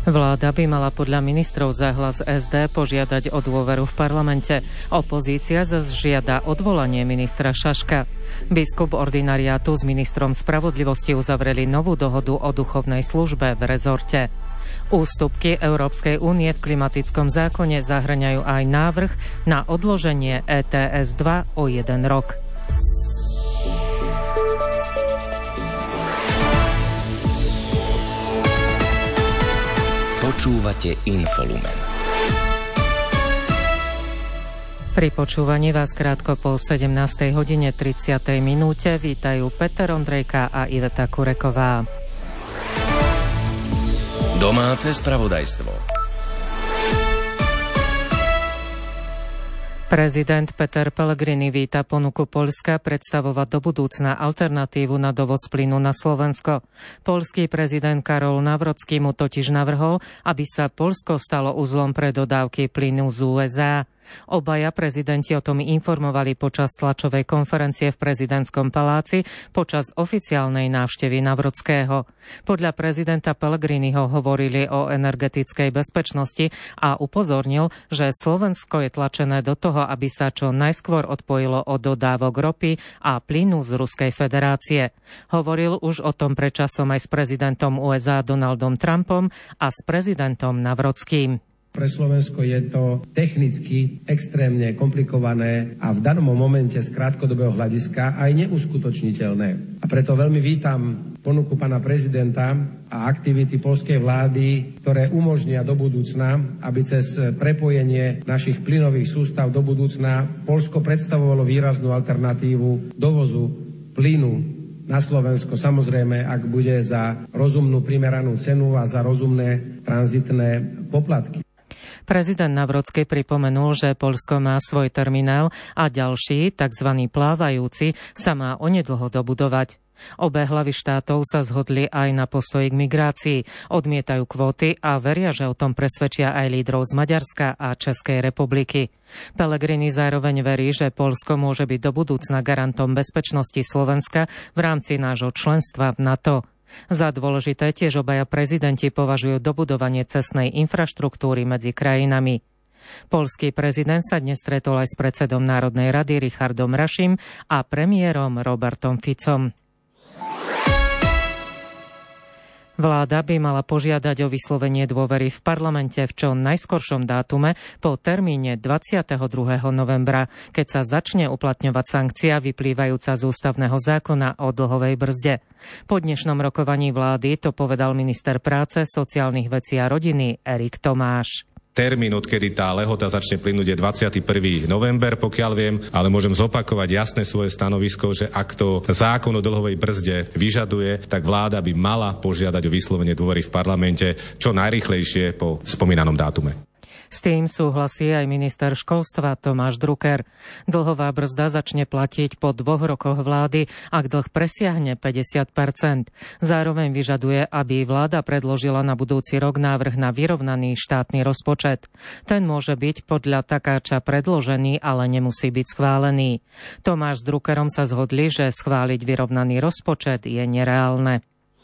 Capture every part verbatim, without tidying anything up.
Vláda by mala podľa ministrov za Hlas es dé požiadať o dôveru v parlamente. Opozícia zas žiada odvolanie ministra Šaška. Biskup ordinariátu s ministrom spravodlivosti uzavreli novú dohodu o duchovnej službe v rezorte. Ústupky Európskej únie v klimatickom zákone zahŕňajú aj návrh na odloženie é té es dva o jeden rok. Počúvate Infolumen. Pri počúvaní vás krátko po sedemnástej hodine tridsiatej minúte vítajú Peter Ondrejka a Iveta Kureková. Domáce spravodajstvo. Prezident Peter Pellegrini víta ponuku Poľska predstavovať do budúcna alternatívu na dovoz plynu na Slovensko. Poľský prezident Karol Nawrocki mu totiž navrhol, aby sa Poľsko stalo uzlom pre dodávky plynu z ú es á. Obaja prezidenti o tom informovali počas tlačovej konferencie v prezidentskom paláci počas oficiálnej návštevy Nawrockého. Podľa prezidenta Pellegriniho hovorili o energetickej bezpečnosti a upozornil, že Slovensko je tlačené do toho, aby sa čo najskôr odpojilo od dodávok ropy a plynu z Ruskej federácie. Hovoril už o tom predčasom aj s prezidentom ú es á Donaldom Trumpom a s prezidentom Nawrockým. Pre Slovensko je to technicky extrémne komplikované a v danom momente z krátkodobého hľadiska aj neuskutočniteľné. A preto veľmi vítam ponuku pána prezidenta a aktivity poľskej vlády, ktoré umožnia do budúcna, aby cez prepojenie našich plynových sústav do budúcna Poľsko predstavovalo výraznú alternatívu dovozu plynu na Slovensko, samozrejme, ak bude za rozumnú primeranú cenu a za rozumné tranzitné poplatky. Prezident Nawrocki pripomenul, že Poľsko má svoj terminál a ďalší, tzv. Plávajúci, sa má onedlho dobudovať. Obe hlavy štátov sa zhodli aj na postoji k migrácii, odmietajú kvóty a veria, že o tom presvedčia aj lídrov z Maďarska a Českej republiky. Pellegrini zároveň verí, že Poľsko môže byť do budúcna garantom bezpečnosti Slovenska v rámci nášho členstva v NATO. Za dôležité tiež obaja prezidenti považujú dobudovanie cestnej infraštruktúry medzi krajinami. Poľský prezident sa dnes stretol aj s predsedom Národnej rady Richardom Rašim a premiérom Robertom Ficom. Vláda by mala požiadať o vyslovenie dôvery v parlamente v čo najskoršom dátume po termíne dvadsiateho druhého novembra, keď sa začne uplatňovať sankcia vyplývajúca z ústavného zákona o dlhovej brzde. Po dnešnom rokovaní vlády to povedal minister práce, sociálnych vecí a rodiny Erik Tomáš. Termín, odkedy tá lehota začne plynúť, je dvadsiateho prvého november, pokiaľ viem, ale môžem zopakovať jasné svoje stanovisko, že ak to zákon o dlhovej brzde vyžaduje, tak vláda by mala požiadať o vyslovenie dôvery v parlamente čo najrýchlejšie po spomínanom dátume. S tým súhlasí aj minister školstva Tomáš Drucker. Dlhová brzda začne platiť po dvoch rokoch vlády, ak dlh presiahne päťdesiat percent. Zároveň vyžaduje, aby vláda predložila na budúci rok návrh na vyrovnaný štátny rozpočet. Ten môže byť podľa takáča predložený, ale nemusí byť schválený. Tomáš s Druckerom sa zhodli, že schváliť vyrovnaný rozpočet je nereálne.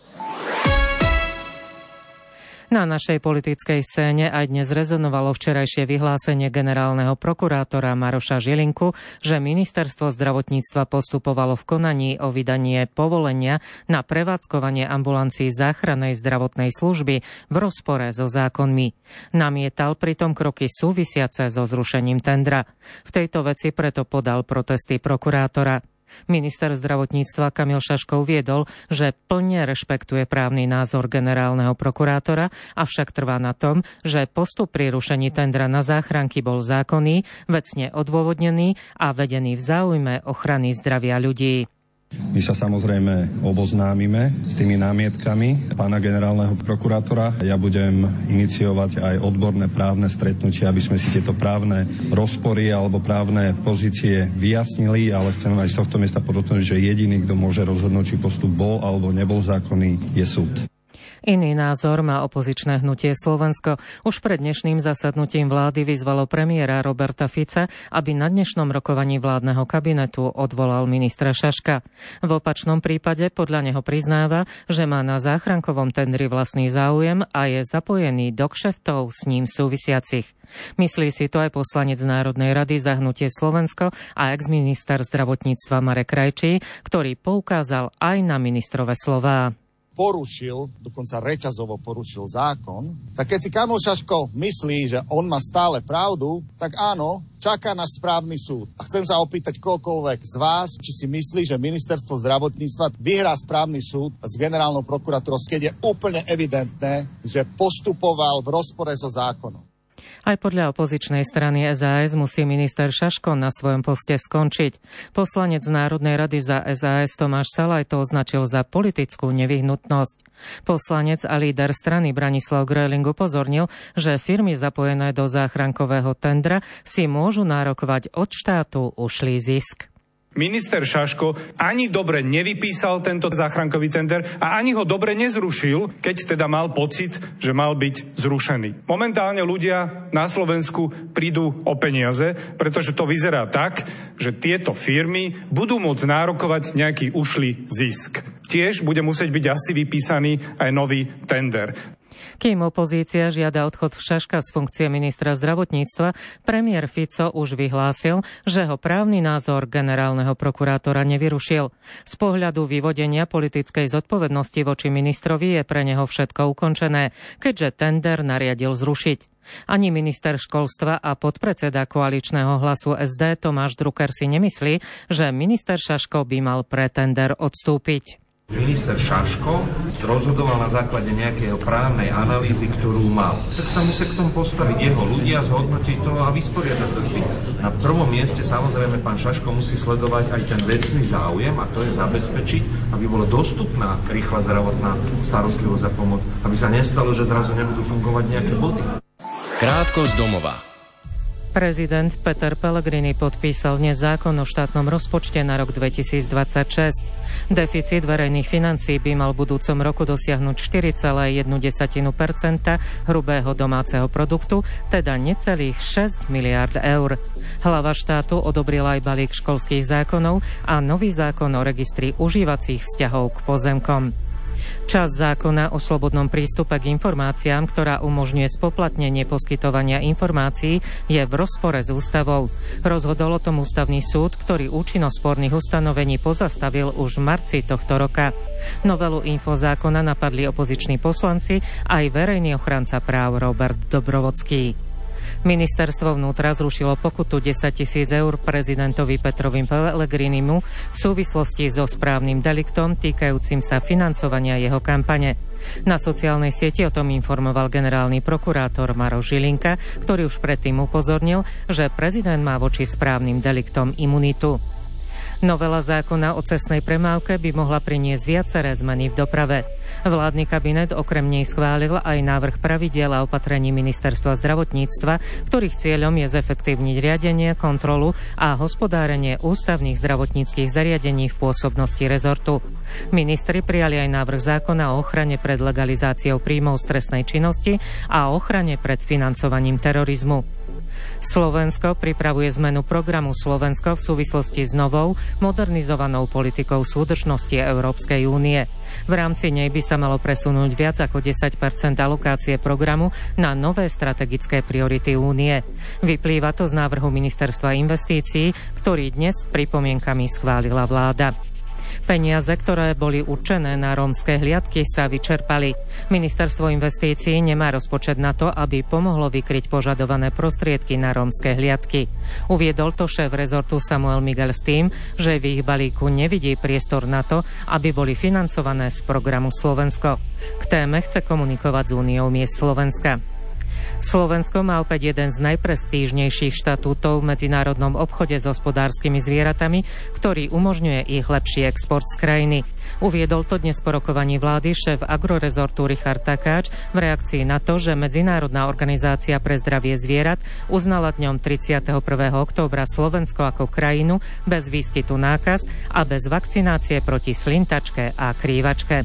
Na našej politickej scéne aj dnes rezonovalo včerajšie vyhlásenie generálneho prokurátora Maroša Žilinku, že ministerstvo zdravotníctva postupovalo v konaní o vydanie povolenia na prevádzkovanie ambulancií záchrannej zdravotnej služby v rozpore so zákonmi. Namietal pritom kroky súvisiace so zrušením tendra. V tejto veci preto podal protesty prokurátora. Minister zdravotníctva Kamil Šaško uviedol, že plne rešpektuje právny názor generálneho prokurátora, avšak trvá na tom, že postup pri rušení tendra na záchranky bol zákonný, vecne odôvodnený a vedený v záujme ochrany zdravia ľudí. My sa samozrejme oboznámime s tými námietkami pána generálneho prokurátora. Ja budem iniciovať aj odborné právne stretnutie, aby sme si tieto právne rozpory alebo právne pozície vyjasnili, ale chcem aj z tohto miesta podotknúť, že jediný, kto môže rozhodnúť, či postup bol alebo nebol zákonný, je súd. Iný názor má opozičné hnutie Slovensko. Už pred dnešným zasadnutím vlády vyzvalo premiéra Roberta Fica, aby na dnešnom rokovaní vládneho kabinetu odvolal ministra Šaška. V opačnom prípade podľa neho priznáva, že má na záchrankovom tendri vlastný záujem a je zapojený do kšeftov s ním súvisiacich. Myslí si to aj poslanec Národnej rady za hnutie Slovensko a ex-minister zdravotníctva Marek Krajčí, ktorý poukázal aj na ministrove slová. Porušil, dokonca reťazovo porušil zákon, tak keď si Kamil Šaško myslí, že on má stále pravdu, tak áno, čaká náš správny súd. A chcem sa opýtať kohokoľvek z vás, či si myslí, že ministerstvo zdravotníctva vyhrá správny súd s generálnou prokuratúrou, keď je úplne evidentné, že postupoval v rozpore so zákonom. Aj podľa opozičnej strany es a es musí minister Šaško na svojom poste skončiť. Poslanec Národnej rady za es a es Tomáš Salaj to označil za politickú nevyhnutnosť. Poslanec a líder strany Branislav Gröling upozornil, že firmy zapojené do záchrankového tendra si môžu nárokovať od štátu ušlý zisk. Minister Šaško ani dobre nevypísal tento záchrankový tender a ani ho dobre nezrušil, keď teda mal pocit, že mal byť zrušený. Momentálne ľudia na Slovensku prídu o peniaze, pretože to vyzerá tak, že tieto firmy budú môcť nárokovať nejaký ušlý zisk. Tiež bude musieť byť asi vypísaný aj nový tender. Kým opozícia žiada odchod Šaška z funkcie ministra zdravotníctva, premiér Fico už vyhlásil, že ho právny názor generálneho prokurátora nevyrušil. Z pohľadu vyvodenia politickej zodpovednosti voči ministrovi je pre neho všetko ukončené, keďže tender nariadil zrušiť. Ani minister školstva a podpredseda koaličného Hlasu es dé Tomáš Drucker si nemyslí, že minister Šaško by mal pre tender odstúpiť. Minister Šaško rozhodoval na základe nejakej právnej analýzy, ktorú mal. Tak sa musia k tomu postaviť jeho ľudia, zhodnotiť to a vysporiadať sa s tým. Na prvom mieste samozrejme pán Šaško musí sledovať aj ten vecný záujem a to je zabezpečiť, aby bola dostupná rýchla zdravotná starostlivosť a pomoc. Aby sa nestalo, že zrazu nebudú fungovať nejaké body. Krátko z domova. Prezident Peter Pellegrini podpísal dnes zákon o štátnom rozpočte na rok dvetisícdvadsaťšesť. Deficit verejných financií by mal v budúcom roku dosiahnuť štyri celé jedna percenta hrubého domáceho produktu, teda necelých šesť miliárd eur. Hlava štátu odobril aj balík školských zákonov a nový zákon o registri užívacích vzťahov k pozemkom. Časť zákona o slobodnom prístupe k informáciám, ktorá umožňuje spoplatnenie poskytovania informácií, je v rozpore s ústavou. Rozhodol o tom ústavný súd, ktorý účinnosť sporných ustanovení pozastavil už v marci tohto roka. Novelu infozákona napadli opoziční poslanci aj verejný ochranca práv Robert Dobrovodský. Ministerstvo vnútra zrušilo pokutu desať tisíc eur prezidentovi Petrovi Pellegrinimu v súvislosti so správnym deliktom týkajúcim sa financovania jeho kampane. Na sociálnej sieti o tom informoval generálny prokurátor Maroš Žilinka, ktorý už predtým upozornil, že prezident má voči správnym deliktom imunitu. Novela zákona o cestnej premávke by mohla priniesť viaceré zmeny v doprave. Vládny kabinet okrem nej schválil aj návrh pravidiel a opatrení ministerstva zdravotníctva, ktorých cieľom je zefektívniť riadenie, kontrolu a hospodárenie ústavných zdravotníckych zariadení v pôsobnosti rezortu. Ministri prijali aj návrh zákona o ochrane pred legalizáciou príjmov z trestnej činnosti a ochrane pred financovaním terorizmu. Slovensko pripravuje zmenu programu Slovensko v súvislosti s novou, modernizovanou politikou súdržnosti Európskej únie. V rámci nej by sa malo presunúť viac ako desať percent alokácie programu na nové strategické priority únie. Vyplýva to z návrhu Ministerstva investícií, ktorý dnes s pripomienkami schválila vláda. Peniaze, ktoré boli určené na rómske hliadky, sa vyčerpali. Ministerstvo investícií nemá rozpočet na to, aby pomohlo vykryť požadované prostriedky na rómske hliadky. Uviedol to šéf rezortu Samuel Miguel s tým, že v ich balíku nevidí priestor na to, aby boli financované z programu Slovensko. K téme chce komunikovať s Úniou miest Slovenska. Slovensko má opäť jeden z najprestížnejších štatútov v medzinárodnom obchode s hospodárskymi zvieratami, ktorý umožňuje ich lepší export z krajiny. Uviedol to dnes po rokovaní vlády šéf agrorezortu Richard Takáč v reakcii na to, že Medzinárodná organizácia pre zdravie zvierat uznala dňom tridsiateho prvého októbra Slovensko ako krajinu bez výskytu nákaz a bez vakcinácie proti slintačke a krývačke.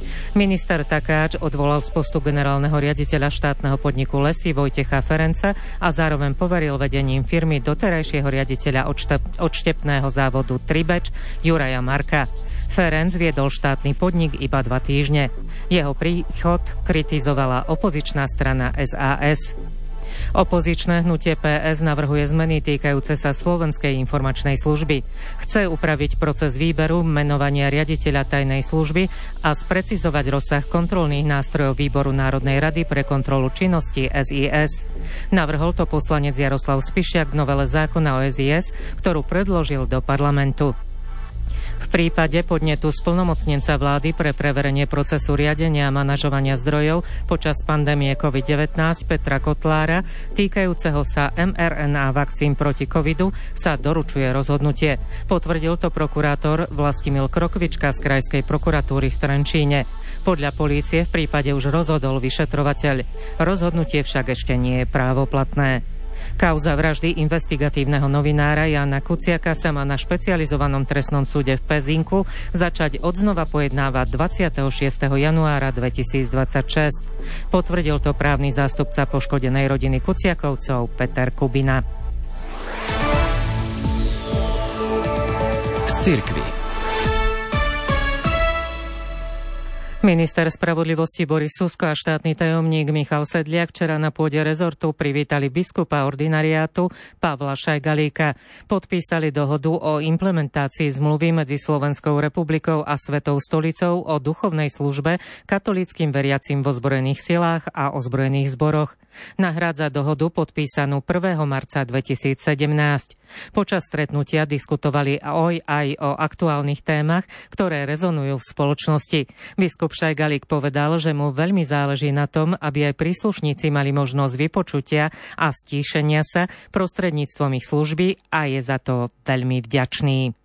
Minister Takáč odvolal z postu generálneho riaditeľa štátneho podniku Lesy Vojtecha Ferenca a zároveň poveril vedením firmy doterajšieho riaditeľa odštep- odštepného závodu Tribeč Juraja Marka. Ferenc viedol štátny podnik iba dva týždne. Jeho príchod kritizovala opozičná strana es a es. Opozičné hnutie pé es navrhuje zmeny týkajúce sa Slovenskej informačnej služby. Chce upraviť proces výberu, menovania riaditeľa tajnej služby a sprecizovať rozsah kontrolných nástrojov Výboru Národnej rady pre kontrolu činnosti es í es. Navrhol to poslanec Jaroslav Spišiak v novele zákona o es í es, ktorú predložil do parlamentu. V prípade podnetu splnomocnenca vlády pre preverenie procesu riadenia a manažovania zdrojov počas pandémie covid devätnásť Petra Kotlára týkajúceho sa em er en á vakcín proti covidu sa doručuje rozhodnutie. Potvrdil to prokurátor Vlastimil Krokvička z Krajskej prokuratúry v Trenčíne. Podľa polície v prípade už rozhodol vyšetrovateľ. Rozhodnutie však ešte nie je právoplatné. Kauza vraždy investigatívneho novinára Jána Kuciaka sa má na špecializovanom trestnom súde v Pezinku začať odznova pojednávať dvadsiateho šiesteho januára dvetisícdvadsaťšesť. Potvrdil to právny zástupca poškodenej rodiny Kuciakovcov Peter Kubina. Z cirkvi. Minister spravodlivosti Boris Susko a štátny tajomník Michal Sedliak včera na pôde rezortu privítali biskupa ordinariátu Pavla Šajgalíka. Podpísali dohodu o implementácii zmluvy medzi Slovenskou republikou a Svetou stolicou o duchovnej službe katolíckym veriacim v ozbrojených silách a ozbrojených zboroch. Nahrádza dohodu podpísanú prvého marca dvetisícsedemnásť. Počas stretnutia diskutovali aj o aktuálnych témach, ktoré rezonujú v spoločnosti. Biskup Šajgalík povedal, že mu veľmi záleží na tom, aby aj príslušníci mali možnosť vypočutia a stíšenia sa prostredníctvom ich služby a je za to veľmi vďačný.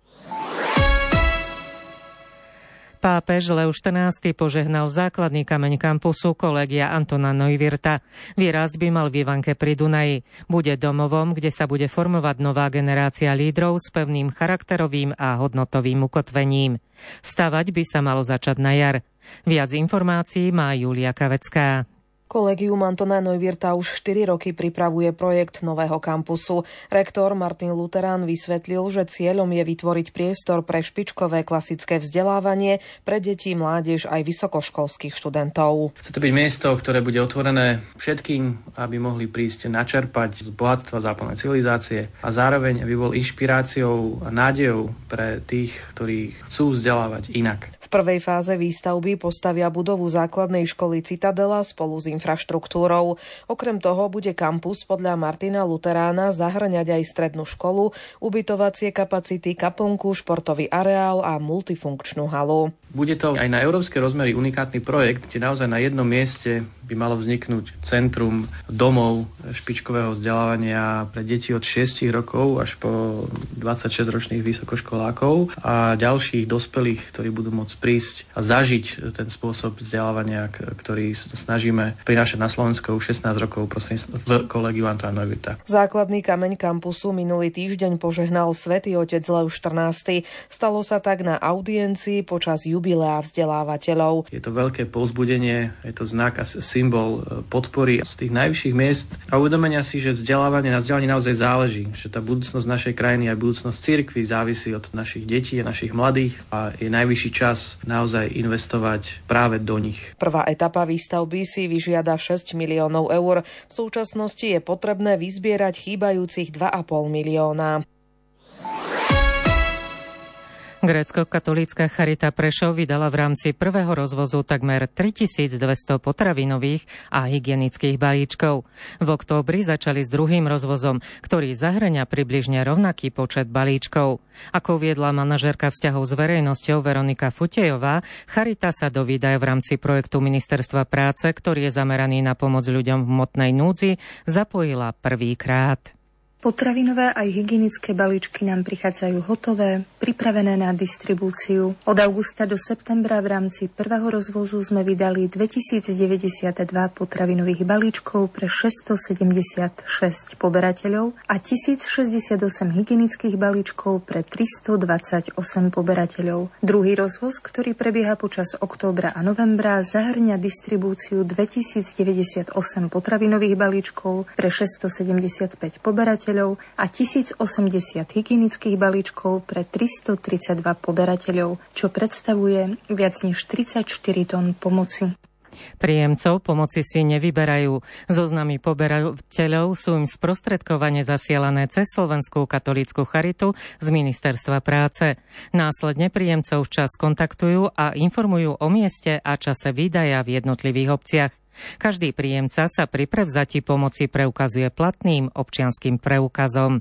Pápež Leo štrnásty požehnal základný kameň kampusu Kolegia Antona Neuwirtha. Výraz by mal v Ivanke pri Dunaji. Bude domovom, kde sa bude formovať nová generácia lídrov s pevným charakterovým a hodnotovým ukotvením. Stavať by sa malo začať na jar. Viac informácií má Julia Kavecká. Kolegium Antona Neuwirtha už štyri roky pripravuje projekt nového kampusu. Rektor Martin Luterán vysvetlil, že cieľom je vytvoriť priestor pre špičkové klasické vzdelávanie pre deti, mládež aj vysokoškolských študentov. Chce to byť miesto, ktoré bude otvorené všetkým, aby mohli prísť načerpať z bohatstva západnej civilizácie a zároveň aby bol inšpiráciou a nádejou pre tých, ktorí chcú vzdelávať inak. V prvej fáze výstavby postavia budovu základnej školy Citadela spolu s infraštruktúrou. Okrem toho bude kampus podľa Martina Luterána zahŕňať aj strednú školu, ubytovacie kapacity, kaplnku, športový areál a multifunkčnú halu. Bude to aj na európske rozmery unikátny projekt, kde naozaj na jednom mieste by malo vzniknúť centrum domov špičkového vzdelávania pre deti od šiestich rokov až po dvadsaťšesťročných vysokoškolákov a ďalších dospelých, ktorí budú môcť prísť a zažiť ten spôsob vzdelávania, ktorý snažíme prinášať na Slovensko už šestnásť rokov prostredníctvom v Kolegiu Antona Neuwirtha. Základný kameň kampusu minulý týždeň požehnal svätý otec Leo štrnásty. Stalo sa tak na audiencii počas jubilea vzdelávateľov. Je to veľké povzbudenie, je to znak a symbol podpory z tých najvyšších miest a uvedomenia si, že vzdelávanie na vzdelaní naozaj záleží, že tá budúcnosť našej krajiny a budúcnosť cirkvi závisí od našich detí a našich mladých a je najvyšší čas naozaj investovať práve do nich. Prvá etapa výstavby si vyžiada šesť miliónov eur. V súčasnosti je potrebné vyzbierať chýbajúcich dva a pol milióna. Grécko-katolícka Charita Prešov vydala v rámci prvého rozvozu takmer tritisícdvesto potravinových a hygienických balíčkov. V októbri začali s druhým rozvozom, ktorý zahŕňa približne rovnaký počet balíčkov. Ako uviedla manažérka vzťahov s verejnosťou Veronika Futejová, Charita sa do výdaja v rámci projektu Ministerstva práce, ktorý je zameraný na pomoc ľuďom v hmotnej núdzi, zapojila prvýkrát. Potravinové aj hygienické balíčky nám prichádzajú hotové, pripravené na distribúciu. Od augusta do septembra v rámci prvého rozvozu sme vydali dvetisícdeväťdesiatdva potravinových balíčkov pre šesťstosedemdesiatšesť poberateľov a tisícšesťdesiatosem hygienických balíčkov pre tristodvadsaťosem poberateľov. Druhý rozvoz, ktorý prebieha počas októbra a novembra, zahŕňa distribúciu dvetisícdeväťdesiatosem potravinových balíčkov pre šesťstosedemdesiatpäť poberateľov a tisícosemdesiat hygienických balíčkov pre tristotridsaťdva poberateľov, čo predstavuje viac než tridsaťštyri tón pomoci. Príjemcov pomoci si nevyberajú. Zoznamy poberateľov sú im sprostredkovane zasielané cez Slovenskú katolícku charitu z Ministerstva práce. Následne príjemcov včas kontaktujú a informujú o mieste a čase výdaja v jednotlivých obciach. Každý príjemca sa pri prevzatí pomoci preukazuje platným občianskym preukazom.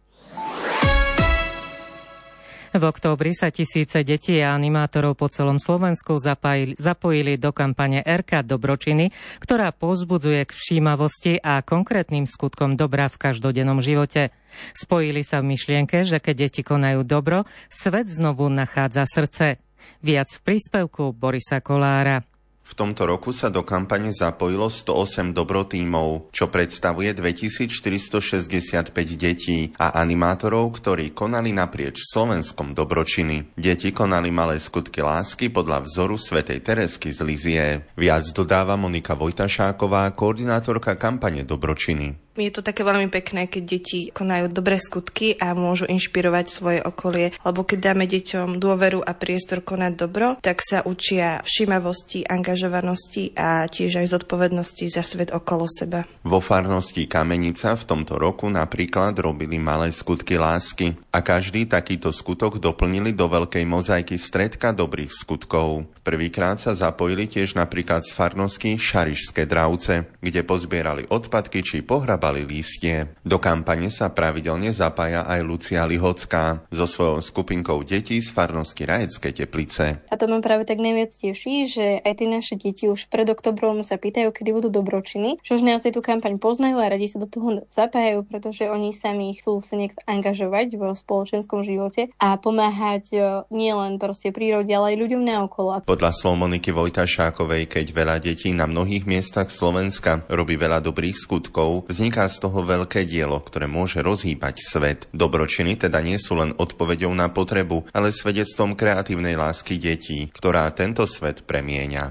V októbri sa tisíce detí a animátorov po celom Slovensku zapájili, zapojili do kampane er ká Dobročiny, ktorá povzbudzuje k všímavosti a konkrétnym skutkom dobra v každodennom živote. Spojili sa v myšlienke, že keď deti konajú dobro, svet znovu nachádza srdce. Viac v príspevku Borisa Kolára. V tomto roku sa do kampane zapojilo sto osem dobrotímov, čo predstavuje dvetisícštyristošesťdesiatpäť detí a animátorov, ktorí konali naprieč Slovenskom dobročiny. Deti konali malé skutky lásky podľa vzoru svätej Teresky z Lizie. Viac dodáva Monika Vojtašáková, koordinátorka kampane Dobročiny. Je to také veľmi pekné, keď deti konajú dobré skutky a môžu inšpirovať svoje okolie, lebo keď dáme deťom dôveru a priestor konať dobro, tak sa učia všímavosti, angažovanosti a tiež aj zodpovednosti za svet okolo seba. Vo farnosti Kamenica v tomto roku napríklad robili malé skutky lásky a každý takýto skutok doplnili do veľkej mozaiky stredka dobrých skutkov. Prvýkrát sa zapojili tiež napríklad z farnosti Šarišské Dravce, kde pozbierali odpadky či pohrabali lístie. Do kampane sa pravidelne zapája aj Lucia Lihocká so svojou skupinkou detí z farnosti Rajecké Teplice. A to ma práve tak najviac teší, že aj tie naše deti už pred oktobrom sa pýtajú, kedy budú dobročiny, že už naozaj tú kampaň poznajú a radi sa do toho zapájajú, pretože oni sami chcú sa nejak angažovať vo spoločenskom živote a pomáhať nielen proste prírode, ale aj ľuďom naokolo. Podľa slov Moniky Vojtašákovej, keď veľa detí na mnohých miestach Slovenska robí veľa dobrých skutkov, vzniká z toho veľké dielo, ktoré môže rozhýbať svet. Dobročiny teda nie sú len odpoveďou na potrebu, ale svedectvom kreatívnej lásky detí, ktorá tento svet premieňa.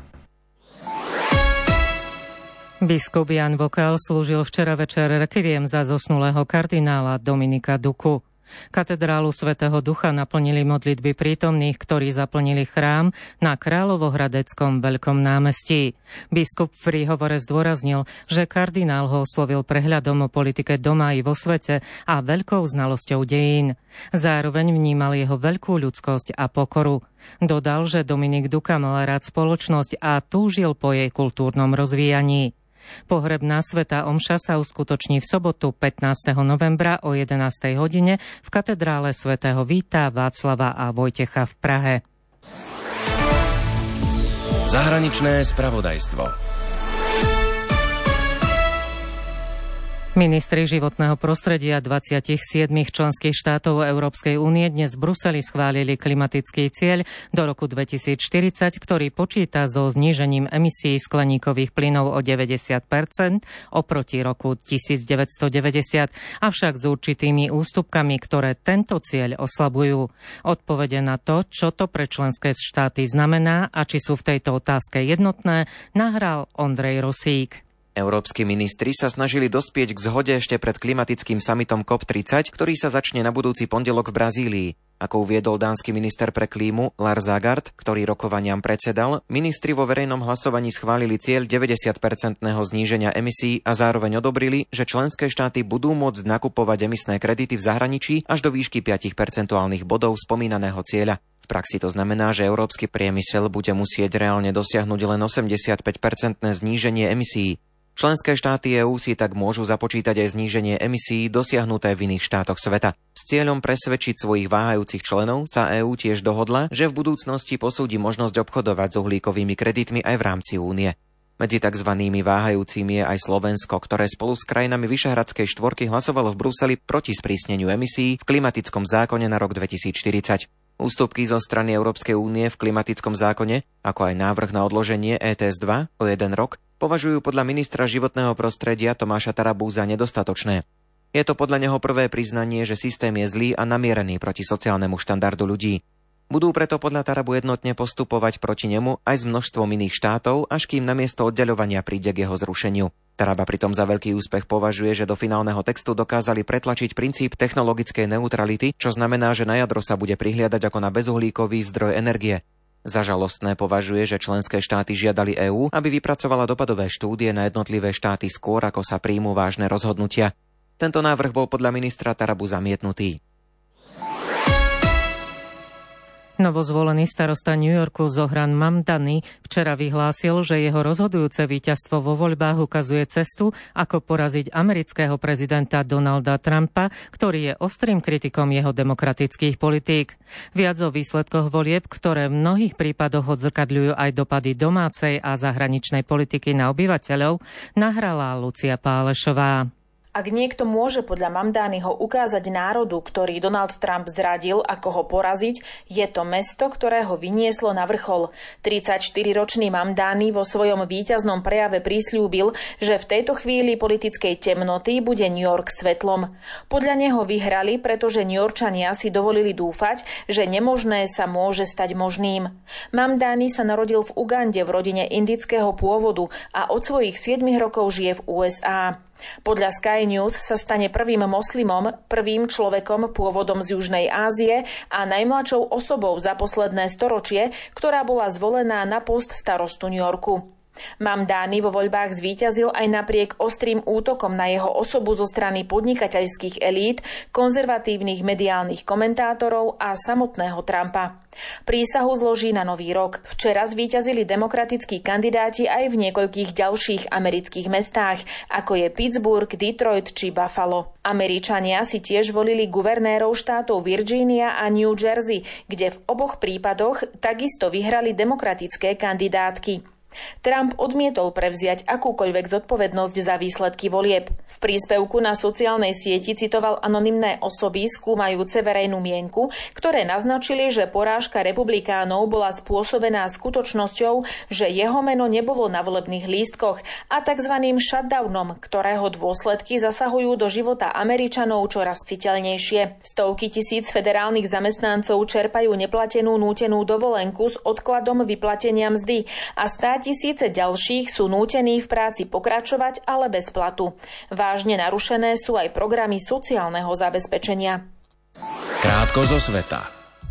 Biskup Ján Vokál slúžil včera večer rekviem za zosnulého kardinála Dominika Duku. Katedrálu Svätého Ducha naplnili modlitby prítomných, ktorí zaplnili chrám na Kráľovohradeckom Veľkom námestí. Biskup v príhovore zdôraznil, že kardinál ho oslovil prehľadom o politike doma i vo svete a veľkou znalosťou dejín. Zároveň vnímal jeho veľkú ľudskosť a pokoru. Dodal, že Dominik Duka mal rád spoločnosť a túžil po jej kultúrnom rozvíjaní. Pohrebná svätá omša sa uskutoční v sobotu pätnásteho novembra o jedenástej hodine v katedrále svätého Víta, Václava a Vojtecha v Prahe. Zahraničné spravodajstvo. Ministri životného prostredia dvadsaťsedem členských štátov Európskej únie dnes v Bruseli schválili klimatický cieľ do roku dvetisícštyridsať, ktorý počíta so znížením emisií skleníkových plynov o deväťdesiat percent oproti roku devätnásťstodeväťdesiat, avšak s určitými ústupkami, ktoré tento cieľ oslabujú. Odpovede na to, čo to pre členské štáty znamená a či sú v tejto otázke jednotné, nahral Ondrej Rosík. Európski ministri sa snažili dospieť k zhode ešte pred klimatickým summitom cé ó pé tridsať, ktorý sa začne na budúci pondelok v Brazílii. Ako uviedol dánsky minister pre klímu Lars Agard, ktorý rokovaniam predsedal, ministri vo verejnom hlasovaní schválili cieľ deväťdesiatpercentného zníženia emisí a zároveň odobrili, že členské štáty budú môcť nakupovať emisné kredity v zahraničí až do výšky päť percentuálnych bodov spomínaného cieľa. V praxi to znamená, že európsky priemysel bude musieť reálne dosiahnuť len osemdesiatpäť percentné zníženie emisí. Členské štáty EÚ si tak môžu započítať aj zníženie emisí dosiahnuté v iných štátoch sveta. S cieľom presvedčiť svojich váhajúcich členov sa EÚ tiež dohodla, že v budúcnosti posúdi možnosť obchodovať s uhlíkovými kreditmi aj v rámci únie. Medzi tzv. Váhajúcimi je aj Slovensko, ktoré spolu s krajinami Vyšehradskej štvorky hlasovalo v Bruseli proti sprísneniu emisí v klimatickom zákone na rok dvetisícštyridsať. Ústupky zo strany Európskej únie v klimatickom zákone, ako aj návrh na odloženie é té es dva o jeden rok, považujú podľa ministra životného prostredia Tomáša Tarabu za nedostatočné. Je to podľa neho prvé priznanie, že systém je zlý a namierený proti sociálnemu štandardu ľudí. Budú preto podľa Tarabu jednotne postupovať proti nemu aj s množstvom iných štátov, až kým namiesto oddeľovania príde k jeho zrušeniu. Taraba pritom za veľký úspech považuje, že do finálneho textu dokázali pretlačiť princíp technologickej neutrality, čo znamená, že na jadro sa bude prihliadať ako na bezuhlíkový zdroj energie. Za žalostné považuje, že členské štáty žiadali EÚ, aby vypracovala dopadové štúdie na jednotlivé štáty skôr, ako sa príjmú vážne rozhodnutia. Tento návrh bol podľa ministra Tarabu zamietnutý. Novozvolený starosta New Yorku Zohran Mamdani včera vyhlásil, že jeho rozhodujúce víťazstvo vo voľbách ukazuje cestu, ako poraziť amerického prezidenta Donalda Trumpa, ktorý je ostrým kritikom jeho demokratických politík. Viac o výsledkoch volieb, ktoré v mnohých prípadoch odzrkadľujú aj dopady domácej a zahraničnej politiky na obyvateľov, nahrala Lucia Pálešová. Ak niekto môže podľa Mamdányho ukázať národu, ktorý Donald Trump zradil, ako ho poraziť, je to mesto, ktoré ho vynieslo na vrchol. tridsaťštyriročný Mamdání vo svojom víťaznom prejave prisľúbil, že v tejto chvíli politickej temnoty bude New York svetlom. Podľa neho vyhrali, pretože Newyorčania si dovolili dúfať, že nemožné sa môže stať možným. Mamdání sa narodil v Ugande v rodine indického pôvodu a od svojich siedmich rokov žije v ú es á. Podľa Sky News sa stane prvým moslimom, prvým človekom pôvodom z Južnej Ázie a najmladšou osobou za posledné storočie, ktorá bola zvolená na post starostu New Yorku. Mamdání vo voľbách zvíťazil aj napriek ostrým útokom na jeho osobu zo strany podnikateľských elít, konzervatívnych mediálnych komentátorov a samotného Trumpa. Prísahu zloží na nový rok. Včera zvíťazili demokratickí kandidáti aj v niekoľkých ďalších amerických mestách, ako je Pittsburgh, Detroit či Buffalo. Američania si tiež volili guvernérov štátov Virginia a New Jersey, kde v oboch prípadoch takisto vyhrali demokratické kandidátky. Trump odmietol prevziať akúkoľvek zodpovednosť za výsledky volieb. V príspevku na sociálnej sieti citoval anonymné osoby skúmajúce verejnú mienku, ktoré naznačili, že porážka republikánov bola spôsobená skutočnosťou, že jeho meno nebolo na volebných lístkoch a tzv. Shutdownom, ktorého dôsledky zasahujú do života Američanov čoraz citeľnejšie. Stovky tisíc federálnych zamestnancov čerpajú neplatenú nútenú dovolenku s odkladom vyplatenia mzdy a stáť tisíce ďalších sú nútení v práci pokračovať, ale bez platu. Vážne narušené sú aj programy sociálneho zabezpečenia. Krátko zo sveta.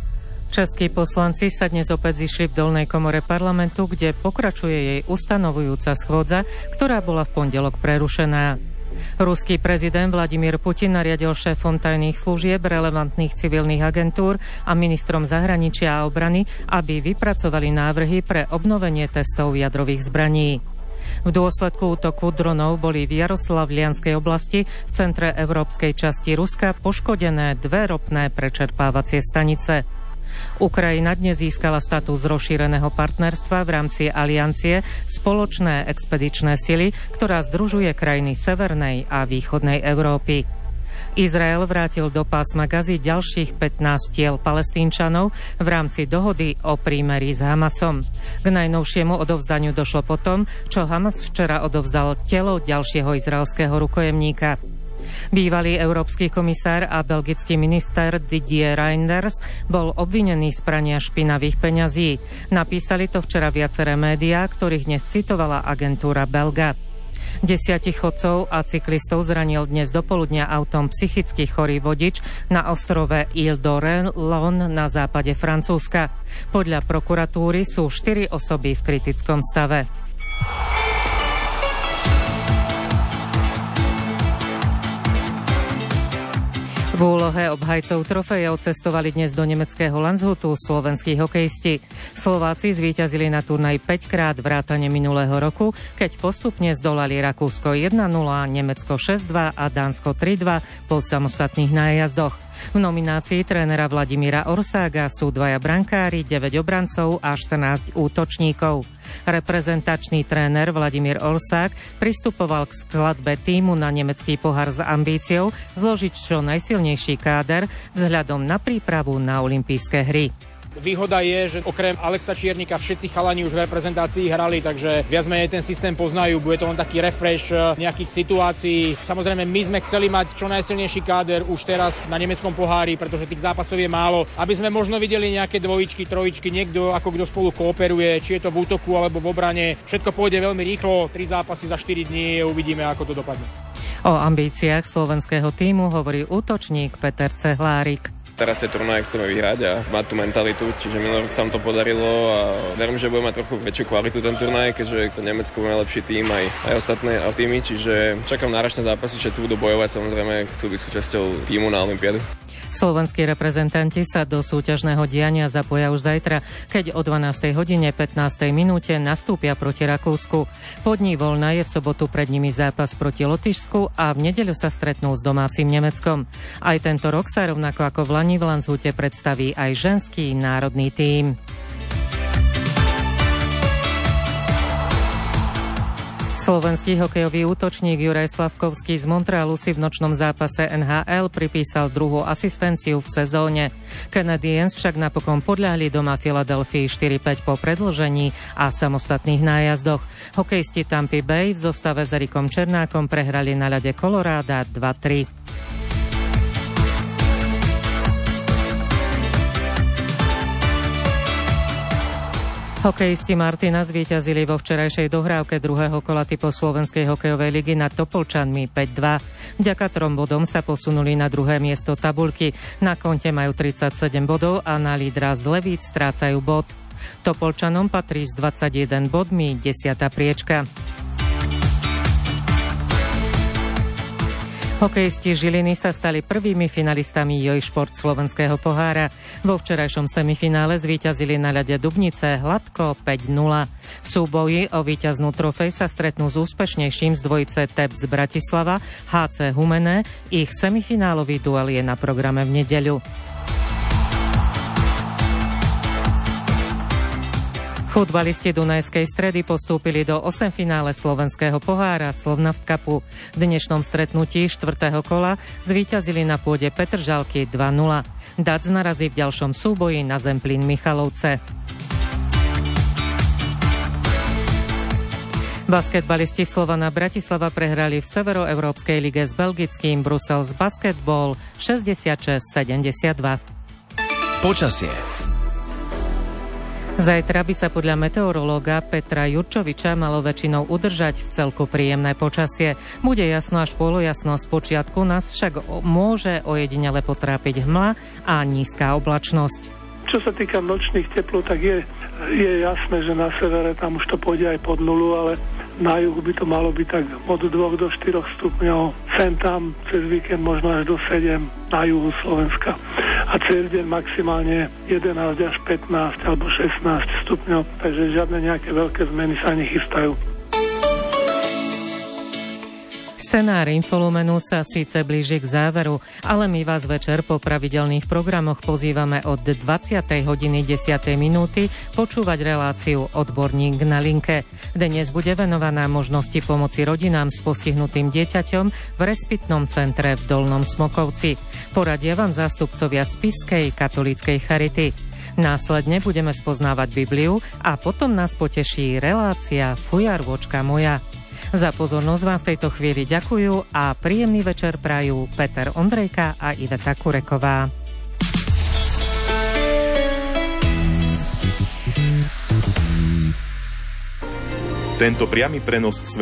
Českí poslanci sa dnes opäť zišli v dolnej komore parlamentu, kde pokračuje jej ustanovujúca schôdza, ktorá bola v pondelok prerušená. Ruský prezident Vladimír Putin nariadil šéfom tajných služieb, relevantných civilných agentúr a ministrom zahraničia a obrany, aby vypracovali návrhy pre obnovenie testov jadrových zbraní. V dôsledku útoku dronov boli v Jaroslavlianskej oblasti v centre európskej časti Ruska poškodené dve ropné prečerpávacie stanice. Ukrajina dnes získala status rozšíreného partnerstva v rámci aliancie Spoločné expedičné sily, ktorá združuje krajiny Severnej a Východnej Európy. Izrael vrátil do pásma Gazy ďalších pätnásť tiel Palestínčanov v rámci dohody o prímerí s Hamasom. K najnovšiemu odovzdaniu došlo potom, čo Hamas včera odovzdal telo ďalšieho izraelského rukojemníka. Bývalý európsky komisár a belgický minister Didier Reynders bol obvinený z prania špinavých peňazí. Napísali to včera viaceré médiá, ktorých dnes citovala agentúra Belga. Desiatich chodcov a cyklistov zranil dnes dopoludnia autom psychicky chorý vodič na ostrove Île-d'Orléans na západe Francúzska. Podľa prokuratúry sú štyri osoby v kritickom stave. V úlohe obhajcov trofejov cestovali dnes do nemeckého Landshutu slovenskí hokejisti. Slováci zvíťazili na turnaj päťkrát vrátane minulého roku, keď postupne zdolali Rakúsko jeden nula, Nemecko šesť dva a Dánsko tri dva po samostatných nájazdoch. V nominácii trénera Vladimíra Orsága sú dvaja brankári, deväť obrancov a štrnásť útočníkov. Reprezentačný tréner Vladimír Orsák pristupoval k skladbe tímu na nemecký pohár s ambíciou zložiť čo najsilnejší káder vzhľadom na prípravu na olympijské hry. Výhoda je, že okrem Alexa Čiernika všetci chalani už v reprezentácii hrali, takže viac menej ten systém poznajú, bude to len taký refresh nejakých situácií. Samozrejme, my sme chceli mať čo najsilnejší káder už teraz na nemeckom pohári, pretože tých zápasov je málo, aby sme možno videli nejaké dvojičky, trojičky, niekto ako kto spolu kooperuje, či je to v útoku alebo v obrane. Všetko pôjde veľmi rýchlo, tri zápasy za štyri dní, uvidíme, ako to dopadne. O ambíciách slovenského tímu hovorí útočník Peter Cehlárik. Teraz tie turnaje chceme vyhrať a mať tú mentalitu, čiže minulý rok sa nám to podarilo a verím, že budeme mať trochu väčšiu kvalitu ten turnaj, keďže to Nemecko bude lepší tým aj, aj ostatné týmy, čiže čakám náročné zápasy, všetci budú bojovať, samozrejme chcú byť súčasťou tímu na olympiádu. Slovenskí reprezentanti sa do súťažného diania zapoja už zajtra, keď o dvanástej hodine pätnástej minúte nastúpia proti Rakúsku. Po dní voľna je v sobotu pred nimi zápas proti Lotyšsku a v nedeľu sa stretnú s domácim Nemeckom. Aj tento rok sa rovnako ako v lani v Landshute predstaví aj ženský národný tím. Slovenský hokejový útočník Juraj Slavkovský z Montrealu si v nočnom zápase en há el pripísal druhú asistenciu v sezóne. Canadiens však napokon podľahli doma Filadelfii štyri päť po predĺžení a samostatných nájazdoch. Hokejisti Tampa Bay v zostave s Erikom Černákom prehrali na ľade Koloráda dva tri. Hokejisti Martina zvíťazili vo včerajšej dohrávke druhého kola typu Slovenskej hokejovej ligy nad Topolčanmi päť dva. Vďaka trom bodom sa posunuli na druhé miesto tabuľky. Na konte majú tridsaťsedem bodov a na lídra z Levíc strácajú bod. Topolčanom patrí s dvadsaťjeden bodmi desiata priečka. Hokejisti Žiliny sa stali prvými finalistami Jojšport slovenského pohára. Vo včerajšom semifinále zvíťazili na ľade Dubnice hladko päť nula. V súboji o víťaznú trofej sa stretnú s úspešnejším z dvojice Teps Bratislava, há cé Humenné. Ich semifinálový duel je na programe v nedeľu. Futbalisti Dunajskej Stredy postúpili do osemfinále slovenského pohára Slovnaft Cupu. V dnešnom stretnutí štvrtého kola zvíťazili na pôde Petržalky dva nula. Dac narazí v ďalšom súboji na Zemplín Michalovce. Basketbalisti Slovana Bratislava prehrali v Severoeurópskej lige s belgickým Brussels Basketball šesťdesiatšesť sedemdesiatdva. Počasie. Zajtra by sa podľa meteorológa Petra Jurčoviča malo väčšinou udržať v celku príjemné počasie. Bude jasno až polojasno, z počiatku nás však môže ojedinele potrápiť hmla a nízka oblačnosť. Čo sa týka nočných teplôt, tak je, je jasné, že na severe tam už to pôjde aj pod nulu, ale na juhu by to malo byť tak od dvoch do štyroch stupňov. Sem tam cez víkend možno až do sedem na juhu Slovenska. A cez deň maximálne jedenásť až pätnásť alebo šestnásť stupňov, takže žiadne nejaké veľké zmeny sa nechystajú. Scenár Infolumenu sa síce blíži k záveru, ale my vás večer po pravidelných programoch pozývame od dvadsiatej hodiny desať minúty počúvať reláciu Odborník na linke. Dnes bude venovaná možnosti pomoci rodinám s postihnutým dieťaťom v respitnom centre v Dolnom Smokovci. Poradia vám zástupcovia Spišskej katolíckej charity. Následne budeme spoznávať Bibliu a potom nás poteší relácia Fujarôčka moja. Za pozornosť vám v tejto chvíli ďakujú a príjemný večer prajú Peter Ondrejka a Iveta Kureková. Tento priamy prenos